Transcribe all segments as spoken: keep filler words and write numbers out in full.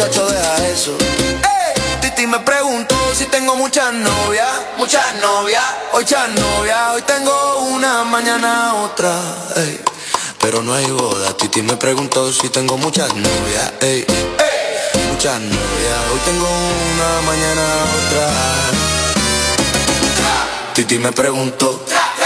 muchacho, deja eso. Ey, Titi me preguntó si tengo muchas novias, muchas novias, hoy muchas novias, hoy tengo una, mañana otra, ey. Pero no hay boda. Titi me preguntó si tengo muchas novias, ey, ey. Muchas novias, hoy tengo una, mañana otra. Titi me preguntó.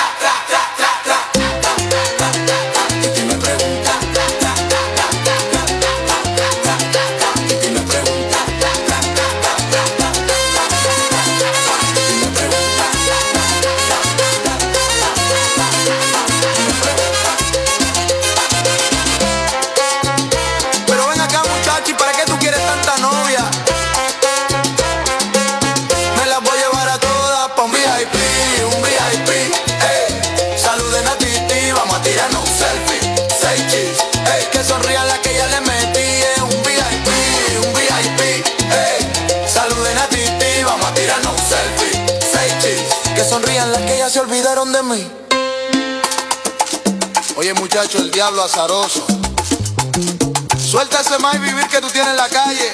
Sonrían las que ya se olvidaron de mí. Oye muchacho, el diablo azaroso, suelta ese más vivir que tú tienes en la calle.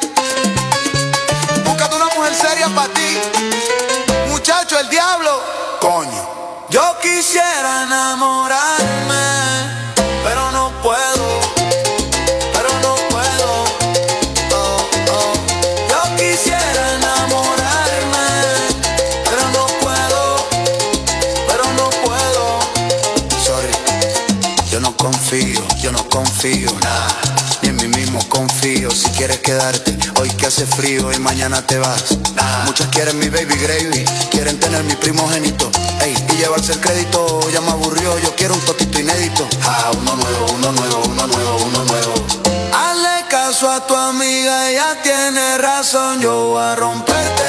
Búscate una mujer seria para ti. Muchacho, el diablo. Coño. Yo quisiera enamorarme, pero no puedo, pero no puedo. Oh, oh. Yo quisiera enamorarme, confío, yo no confío, nah, ni en mí mismo confío. Si quieres quedarte, hoy que hace frío y mañana te vas, nah. Muchas quieren mi baby gravy, quieren tener mi primogénito, ey, y llevarse el crédito, ya me aburrió, yo quiero un totito inédito. Ah, uno nuevo, uno nuevo, uno nuevo, uno nuevo. Hazle caso a tu amiga, ella tiene razón, yo voy a romperte.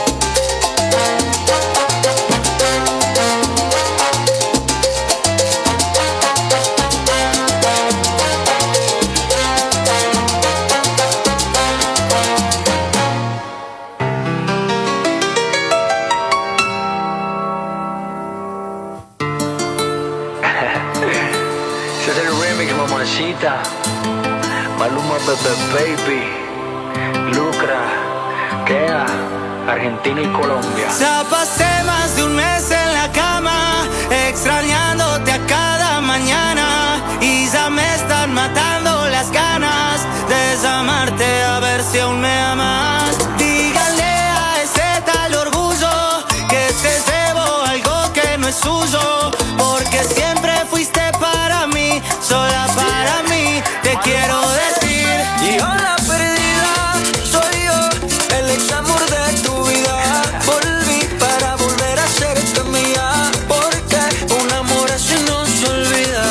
Maluma, Bebe Baby, Lucra, Kea, Argentina y Colombia. Ya pasé más de un mes en la cama, extrañándote a cada mañana, y ya me están matando las ganas de desamarte, a ver si aún me amas. Dígale a ese tal orgullo que te debo algo que no es suyo, porque siempre fuiste para mí, sola para mí, te quiero decir. Y hola perdida, soy yo, el ex amor de tu vida. Volví para volver a serte mía, porque un amor así no se olvida.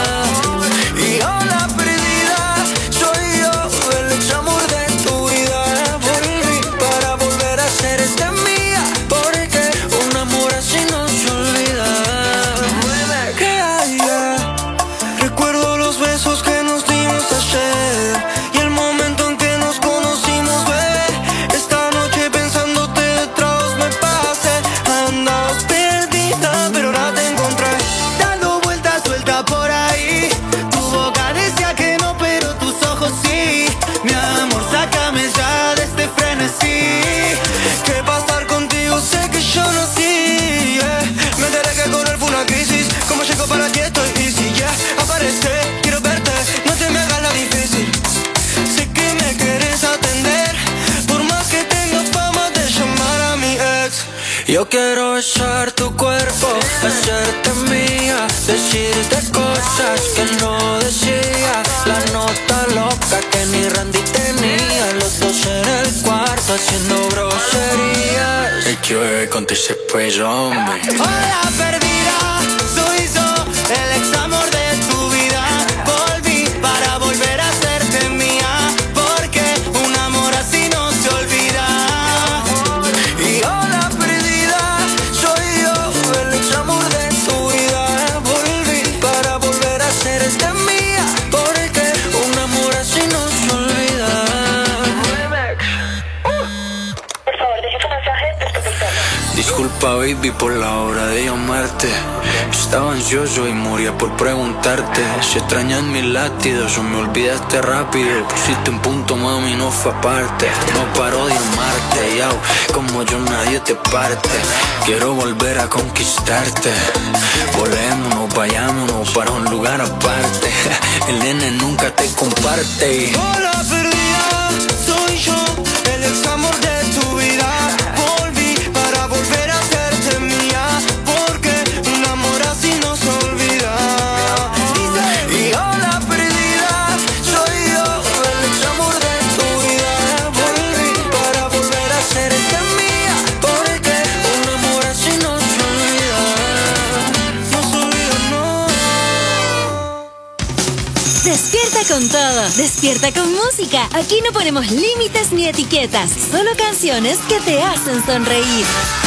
Y hola perdida, soy yo, el ex amor de tu vida. Volví para volver a serte mía, porque un amor así no se olvida. Que haya, recuerdo los besos que nos dimos ayer y el momento en que nos conocimos, bebé. Esta noche pensándote detrás me pasé. Andabas perdida, pero ahora te encontré, dando vueltas suelta por ahí. Tu boca decía que no, pero tus ojos sí. Mi amor, sácame ya de este frenesí, que pa' estar contigo sé que yo no sí, yeah. Me enteré que correr fue una crisis, como llego para ti estoy easy, yeah. Aparece, quiero verte, no te me hagas la difícil. Sé que me quieres atender, por más que tenga fama de llamar a mi ex. Yo quiero besar tu cuerpo, hacerte mía, decirte cosas que no decía. La nota loca que ni Randy tenía, los dos en el cuarto haciendo groserías. El que bebe con ese cuello, hombre. Hola perdida, soy yo, el ex amor de tu vida. Volví para volver a serte mía, porque un amor así no se olvida. Y hola perdida, soy yo, el ex amor de tu vida. Volví para volver a serte mía, porque un amor así no se olvida. Por favor, deje su mensaje después del tono. disculpa, baby, por la hora de llamarte. Estaba ansioso y moría por preguntarte si extrañas mis latidos o me olvidaste rápido. Pusiste un punto, mami, no fue aparte. No paro de amarte, yao, como yo nadie te parte. Quiero volver a conquistarte. Volémonos, vayámonos para un lugar aparte. El nene nunca te comparte. Hola perdida, soy yo, el ex amor de tu vida. Volví para volver a hacerte mía, porque un amor así no se olvida. Y hola perdida, soy yo, el ex amor de tu vida. Volví para volver a hacerte mía, porque un amor así no se olvida. No se olvida, no. Despierta con todo, despierta con música. Aquí no ponemos límites ni etiquetas, solo canciones que te hacen sonreír.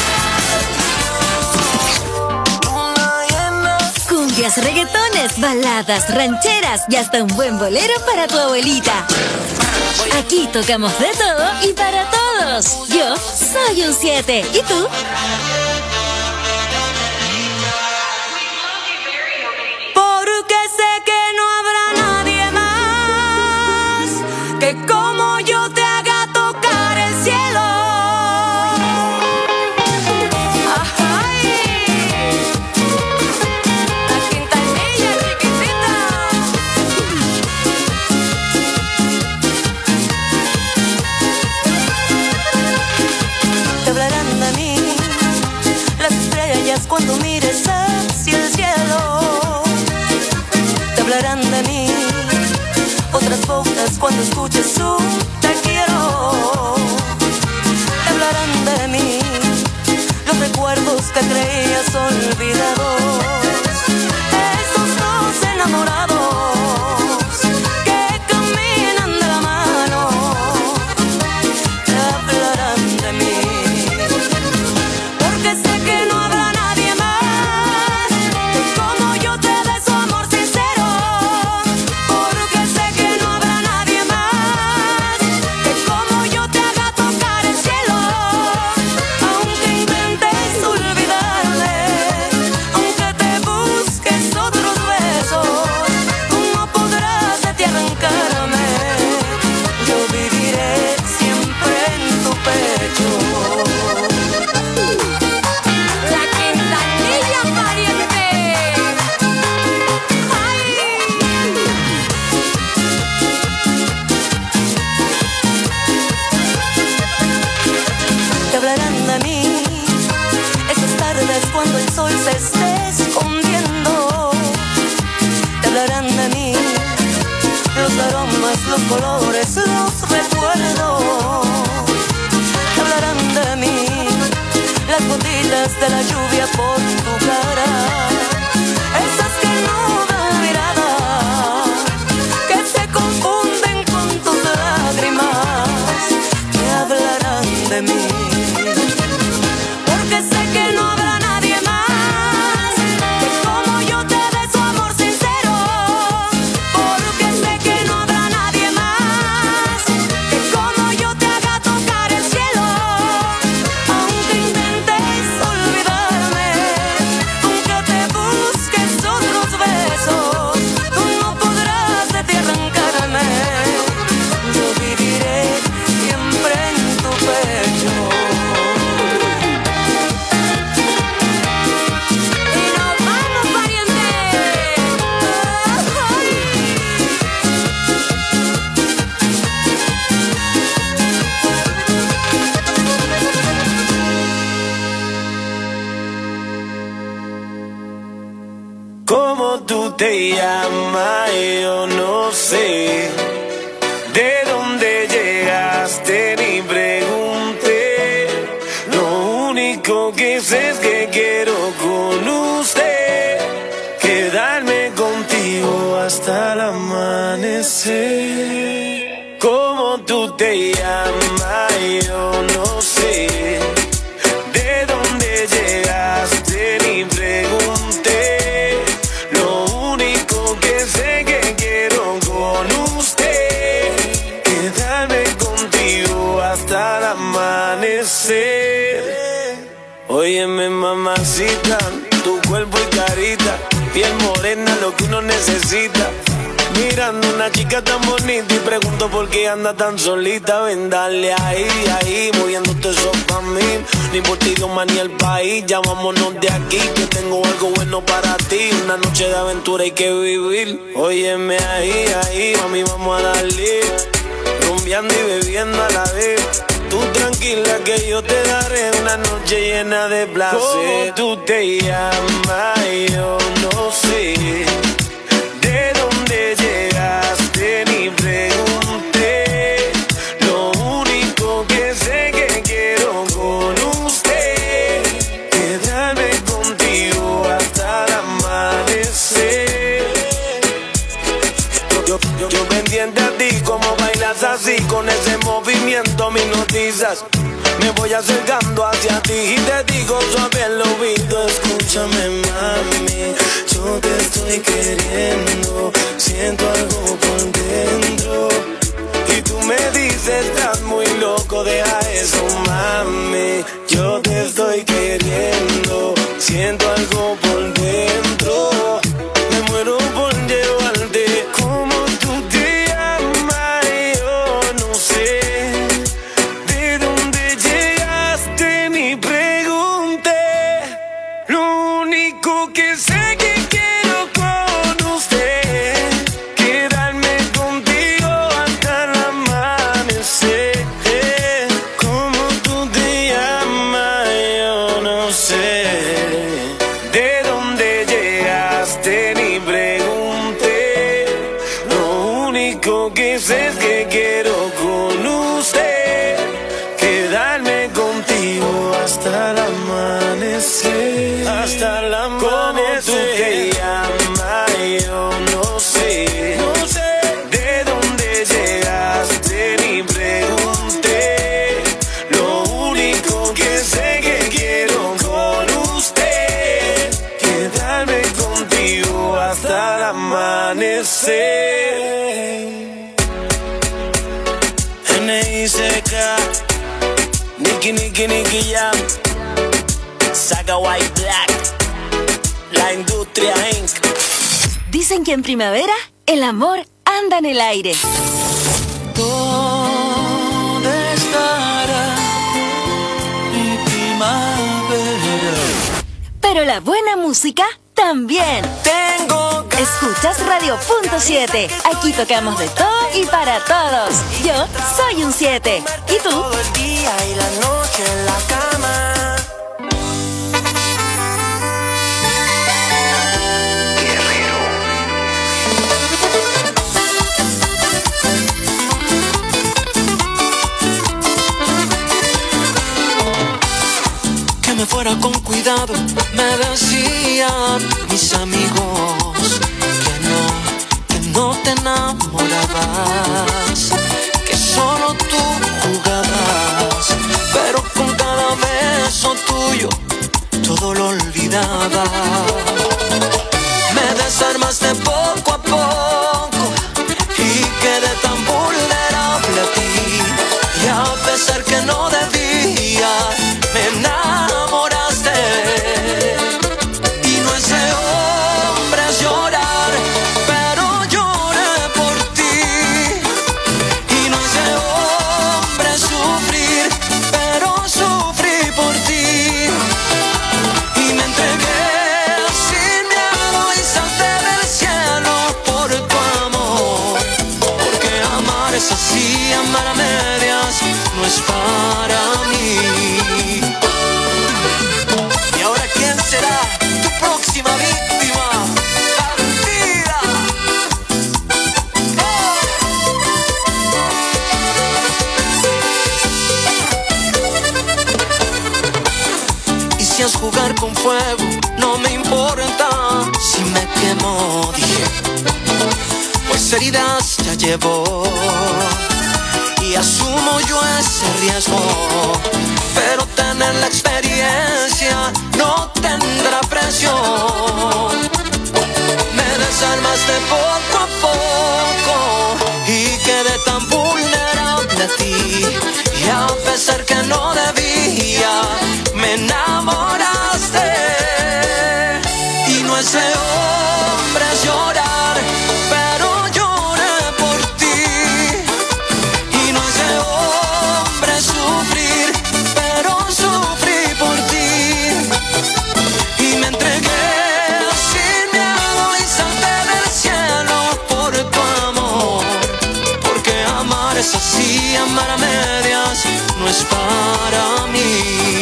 Cumbias, reggaetones, baladas, rancheras y hasta un buen bolero para tu abuelita. Aquí tocamos de todo y para todos. Yo soy un siete. ¿Y tú? Porque sé que no habrá nadie más que como yo te haga tocar el cielo. Ay, la quintanilla chiquitita. Te hablarán de mí las estrellas cuando mires hacia el cielo. Te hablarán de mí otras bocas cuando escuches su te quiero. Te hablarán de mí los recuerdos que creías olvidados. Esos dos enamorados que caminan de la mano. Te hablarán de mí porque sé que no habrá nadie más que como yo te dé su amor sincero. Porque sé que no habrá nadie más que como yo te haga tocar el cielo. Aunque intentes olvidarme, aunque te busques otros besos, tú no podrás de ti arrancarme. Yo viviré siempre en tu pecho. La quintanilla pariente. Ay. Te hablarán de mí esas tardes cuando el sol se esté escondiendo. Te hablarán de mí los aromas, los colores, los recuerdos. Te hablarán de mí las gotitas de la lluvia por tu cara. Esas que no dan mirada, que se confunden con tus lágrimas. Te hablarán de mí porque sé que no habrá nadie más que como yo te dé su amor sincero. Porque sé que no habrá nadie más que como yo te haga tocar el cielo. Aunque intentes olvidarme, aunque te busques otros besos, tú no podrás de ti arrancarme. Yo viviré siempre en tu pecho. Y nos vamos, pariente. Ay. ¿Cómo tú te llamas? Yo no sé. ¿De dónde llegaste? Ni pregunté. Lo único que sé es que quiero con usted quedarme contigo hasta el amanecer. ¿Cómo tú te llamas? Yo no sé. ¿De dónde llegaste? Ni pregunté. Lo único que sé que quiero con usted quedarme contigo hasta el amanecer. Óyeme, mamacita, tu cuerpo y carita, piel morena, lo que uno necesita. Mirando una chica tan bonita y pregunto por qué anda tan solita. Ven, dale ahí, ahí, moviéndote eso pa' mí. Ni por ti, Dios, ni el país. Ya vámonos de aquí, que tengo algo bueno para ti. Una noche de aventura hay que vivir. Óyeme ahí, ahí, mami, vamos a darle. Rumbeando y bebiendo a la vez. Tú tranquila que yo te daré una noche llena de placer. ¿Cómo tú te llamas? Yo no sé. ¿De dónde llegaste? Ni pregunté. Lo único que sé que quiero con usted, quedarme contigo hasta el amanecer. Yo, yo, yo pendiente a ti, como bailas así, con ese movimiento me hipnotizas. Me voy acercando hacia ti y te digo suave al oído. Escúchame, mami, yo te estoy queriendo. Siento algo por dentro y tú me dices, estás muy loco, deja eso, mami. Yo te estoy queriendo. Siento algo por dentro. Me muero por llevarte. Como tú te llamas, yo no sé. ¿De dónde llegaste? Ni pregunté. Lo único que sé que quiero con usted, quedarme contigo hasta el amanecer. Como tú te llamas, yo no sé. ¿De dónde llegaste? Ni pregunté. Lo único que sé es que quiero con usted, quedarme contigo hasta el amanecer. Hasta el amanecer. ¿Cómo tú te llamas? Yo no sé. No sé. ¿De dónde llegaste? Ni pregunté. Lo único que sé que quiero con usted, quedarme contigo hasta el amanecer. N I C K, Nicky, Nicky, Nicky Jam, Saga White Black, La Industria incorporated. Dicen que en primavera el amor anda en el aire. ¿Dónde estará mi primavera? Pero la buena música también. Tengo ganas. Escuchas Radio Punto siete. Aquí tocamos de todo y para todos. Yo soy un siete. ¿Y tú? Todo el día y la noche en la cama. Que me fuera con cuidado, me decían mis amigos, que no, que no te enamorabas, que solo tú jugabas, pero con cada beso tuyo todo lo olvidaba. Me desarmaste poco a poco y quedé tan vulnerable a ti, y a pesar que no debía, me enamoraste. Y no es de hombres llorar, pero lloré por ti. Y no es de hombres sufrir, pero sufrí por ti. Y me entregué sin miedo y salté del cielo por tu amor. Porque amar es así, amar a medias no es para mí. ¿Y ahora quién será tu próxima víctima? ¡Bandida! ¡Oh! Y si es jugar con fuego, no me importa si me quemo, dije, pues heridas ya llevo y asumo yo ese riesgo, pero tener la experiencia no tendrá precio. Me desarmaste poco a poco y quedé tan vulnerable a ti, y a pesar que no debía, me enamoré. sé hombres llorar, pero lloré por ti. Y no sé hombres sufrir, pero sufrí por ti. Y me entregué sin miedo y salté del cielo por tu amor. Porque amar es así, amar a medias no es para mí.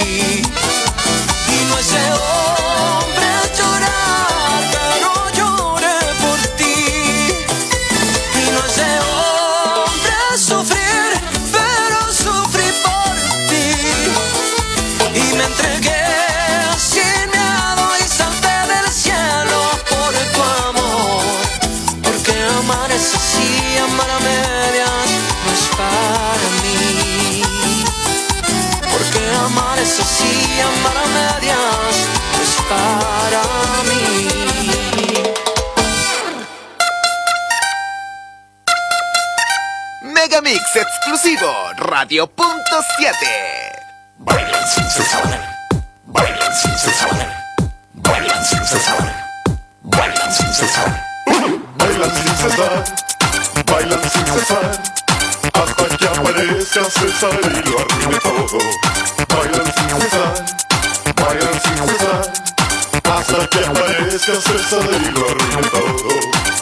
Y no es de hombre llorar, pero lloré por ti. Y no es de hombre sufrir, pero sufrí por ti. Y me entregué sin miedo y salté del cielo por tu amor. Porque amar es así, amar a medias no es para mí. Porque amar es así, amar a medias no es para mí. Megamix exclusivo Radio Punto siete. Bailan sin cesar, bailan sin cesar, bailan sin cesar, bailan sin cesar, bailan sin cesar, bailan sin cesar, hasta que aparezca César y lo arruine todo. Bailan sin cesar, bailan sin cesar, hasta que aparezca César y lo arruine todo.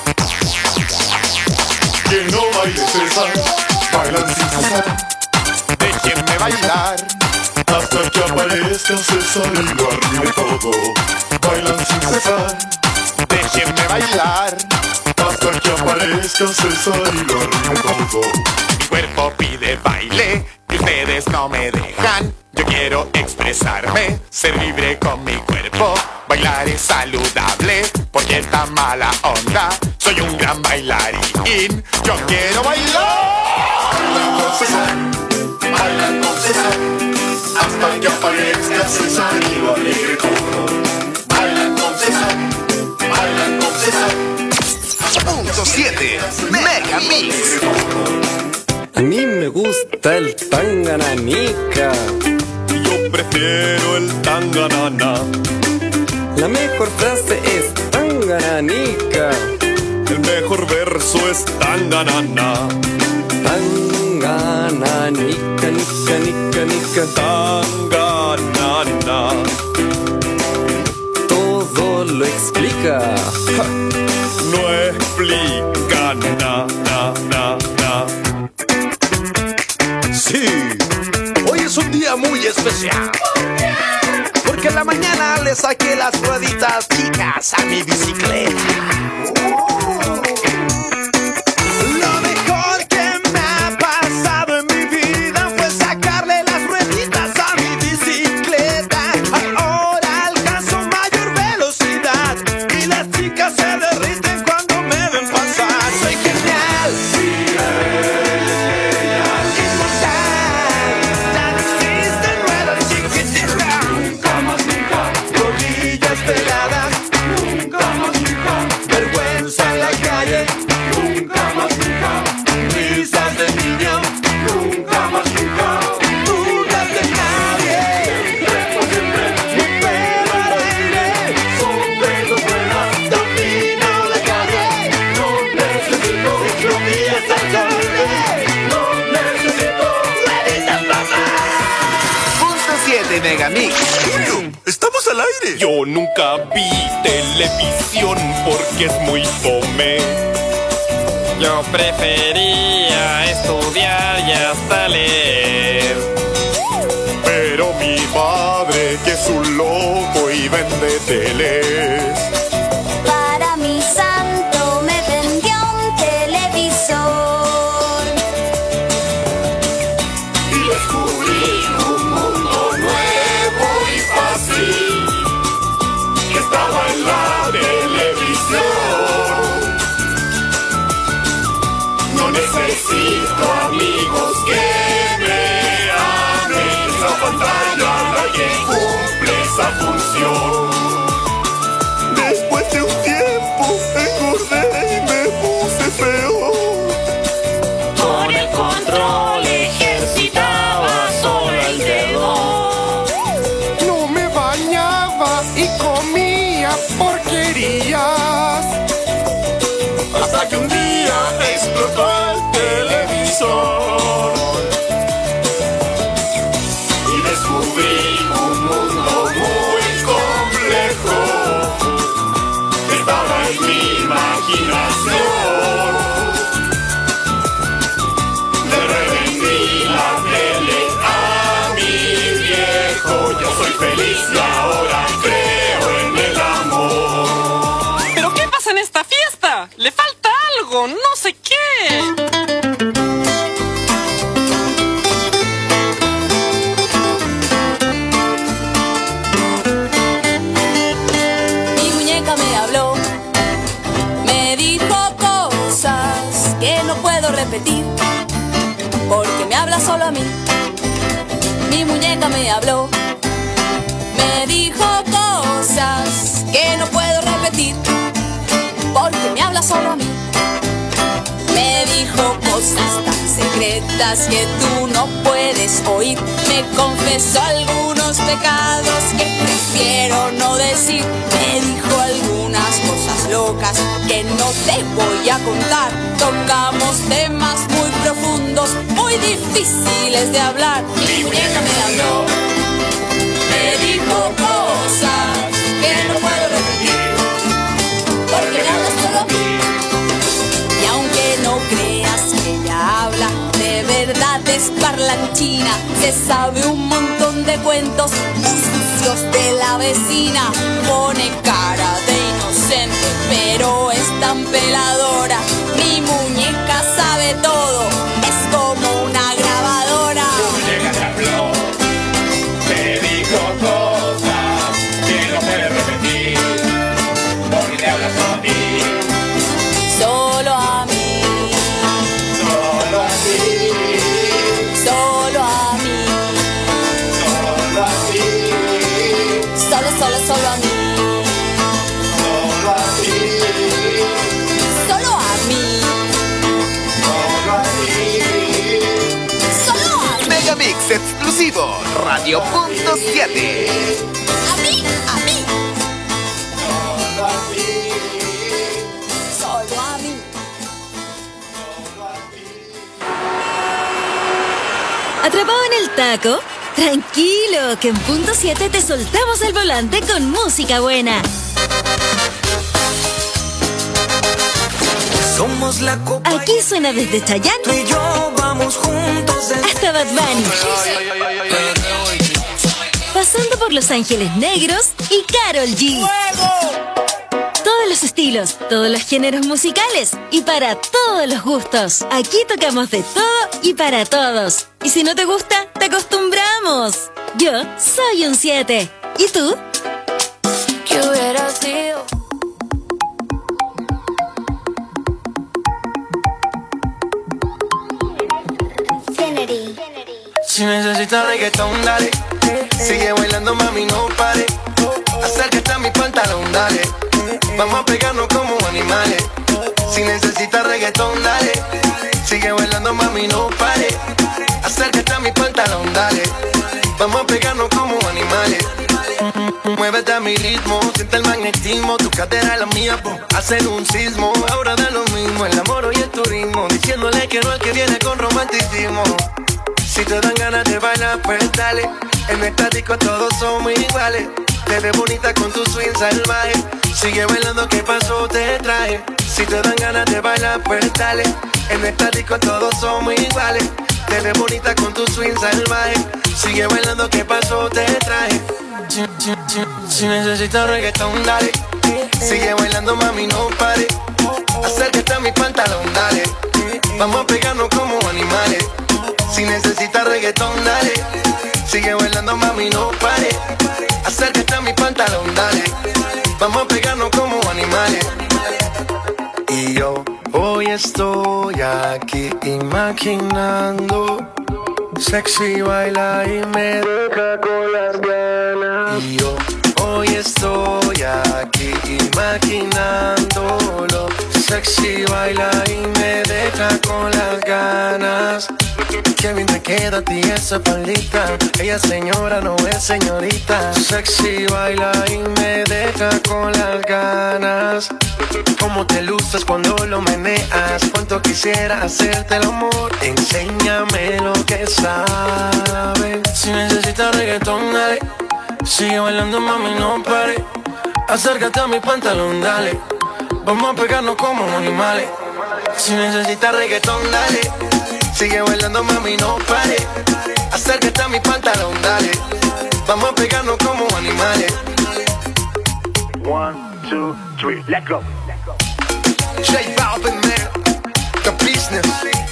Que no baile César, bailan sin cesar, Déjenme bailar. hasta que aparezca César y lo arruine todo. Bailan sin cesar, Déjenme bailar. hasta que aparezca César y lo arruine todo. Mi cuerpo pide baile y ustedes no me dejan. Yo quiero expresarme, ser libre con mi cuerpo. Bailar es saludable porque esta mala onda. Soy un gran bailarín. Yo quiero bailar. Bailan con César, bailan con César, hasta que aparezca César y lo arruine todo. Bailan con César, bailan con César. Punto siete Megamix. A mí me gusta el tangananica. Yo prefiero el tanganana. La mejor frase es tangananica. El mejor verso es tanganana. Tangananica, nica, nica, nica. Tanganana. Todo lo explica. Ja. No explica na, na, na, na. Sí, hoy es un día muy especial. Porque en la mañana le saqué las rueditas chicas a mi bicicleta. Lo mejor que me ha pasado en mi vida fue sacarle las rueditas a mi bicicleta. Ahora alcanzo mayor velocidad y las chicas se derriten cuando me ven pasar. Soy genial. Inmortal. Ya no existen ruedas chiquititas. Nunca más, nunca. Rodillas pegadas. Nunca más, nunca. Vergüenza en la calle. Nunca más, nunca. Risas de niño. Nunca más, nunca. Dudas de nadie. Siempre, mi pelo al aire. Sonrego buenas. Domino la calle. No necesito ciclovías al aire. No necesito rueditas, papá. Punto siete Megamix. ¡Estamos al aire! Yo nunca vi televisión porque es muy fome. Yo prefería estudiar y hasta leer. Pero mi padre, que es un loco y vende teles. Para mi santo me vendió un televisor. Y descubrí un mundo nuevo y fácil que estaba en la televisión. No necesito amigos que me amen. Esa pantalla nadie cumple esa función. Después de un tiempo engordé y me puse feo. Con el control ejercitaba solo el dedo. No me bañaba y comía porquería. a mí. Mi muñeca me habló, me dijo cosas que no puedo repetir, porque me habla solo a mí. Me dijo cosas tan secretas que tú no puedes oír. Me confesó algunos pecados que prefiero no decir. Me dijo algunas cosas locas que no te voy a contar. Tocamos temas muy profundos, muy difíciles de hablar. Mi muñeca me habló, me dijo cosas que no puedo repetir, porque me habla solo a mí. Y aunque no creas que ella habla, de verdad es parlanchina. Se sabe un montón de cuentos sucios de la vecina. Pone cara de inocente, pero es tan peladora. Mi muñeca sabe todo, es como una grabadora. Tu muñeca te habló, te dijo cosas que no puedes repetir, porque te habla solo a ti. Solo a mí, solo a ti, solo a mí, solo a ti, solo, solo, solo a mí, solo a ti, solo a mí, solo a ti, solo a mí, Megamix exclusivo, Radio Punto siete. a mí, a mí, solo a ti. solo a mí. ¿Atrapado en el taco? Tranquilo, que en Punto siete te soltamos el volante con música buena. Somos la copa. Aquí suena desde Chayanne Tú y yo vamos juntos de... hasta Bad Bunny, pasando por Los Ángeles Negros y Karol G. Todos los estilos, todos los géneros musicales y para todos los gustos. Aquí tocamos de todo y para todos. Y si no te gusta, te acostumbramos. Yo soy un siete. ¿Y tú? ¿Qué hubiera sido? Infinity. Si necesitas reggaetón, dale. Sigue bailando, mami, no pare. Acércate a mi pantalón, dale. Vamos a pegarnos como animales. Si necesitas reggaetón, dale. Sigue bailando, mami, no pare. Acércate a mi pantalón, dale. Vamos a pegarnos como animales. Muévete a mi ritmo, siente el magnetismo. Tu cadera es la mía, po, hacen un sismo. Ahora da lo mismo, el amor y el turismo. Diciéndole que no al que viene con romanticismo. Si te dan ganas de bailar, pues dale. En esta disco todos somos iguales. Te ves bonita con tu swing salvaje. Sigue bailando, ¿qué pasó? Te traje. Si te dan ganas de bailar, pues dale. En esta disco todos somos iguales. Te ves bonita con tu swing salvaje. Sigue bailando, ¿qué pasó? Te traje. Si, si, si, si necesitas reggaetón, dale. Sigue bailando, mami, no pare. Acércate a mi pantalón, dale. Vamos a pegarnos como animales. Si necesitas reggaetón, dale. Sigue bailando, mami, no pare. Acércate a mi pantalón, dale. Vamos a pegarnos como animales. Y yo hoy estoy aquí imaginando. Sexy baila y me deja con las ganas. Y yo hoy estoy aquí imaginándolo. Sexy baila y me deja con las ganas. Qué bien te queda a ti esa faldita. Ella es señora, no es señorita. Sexy baila y me deja con las ganas. Cómo te luces cuando lo meneas. Cuánto quisiera hacerte el amor. Enséñame lo que sabes. Si necesitas reggaetón, dale. Sigue bailando, mami, no pare. Acércate a mi pantalón, dale. Vamos a pegarnos como animales. Si necesitas reggaetón, dale. Sigue bailando, mami, no pare. Acércate a mi pantalón, dale. Vamos a pegarnos como animales. One, two, three, let's go. J Balvin, man, the business.